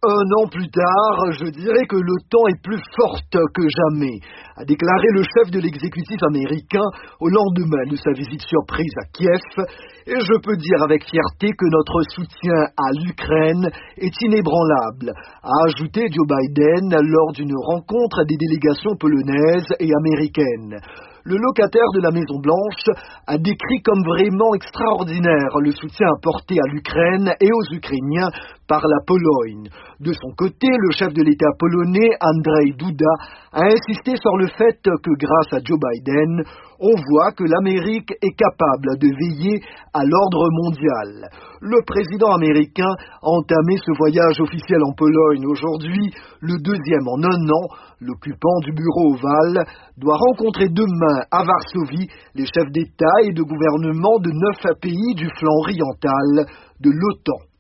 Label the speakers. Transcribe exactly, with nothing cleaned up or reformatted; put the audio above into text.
Speaker 1: Un an plus tard, je dirais que l'OTAN est plus forte que jamais, a déclaré le chef de l'exécutif américain au lendemain de sa visite surprise à Kiev, et je peux dire avec fierté que notre soutien à l'Ukraine est inébranlable, a ajouté Joe Biden lors d'une rencontre des délégations polonaises et américaines. Le locataire de la Maison-Blanche a décrit comme vraiment extraordinaire le soutien apporté à l'Ukraine et aux Ukrainiens par la Pologne. De son côté, le chef de l'État polonais, Andrzej Duda, a insisté sur le fait que grâce à Joe Biden, on voit que l'Amérique est capable de veiller à l'ordre mondial. Le président américain a entamé ce voyage officiel en Pologne aujourd'hui, le deuxième en un an. L'occupant du bureau ovale doit rencontrer demain à Varsovie les chefs d'État et de gouvernement de neuf pays du flanc oriental de l'OTAN.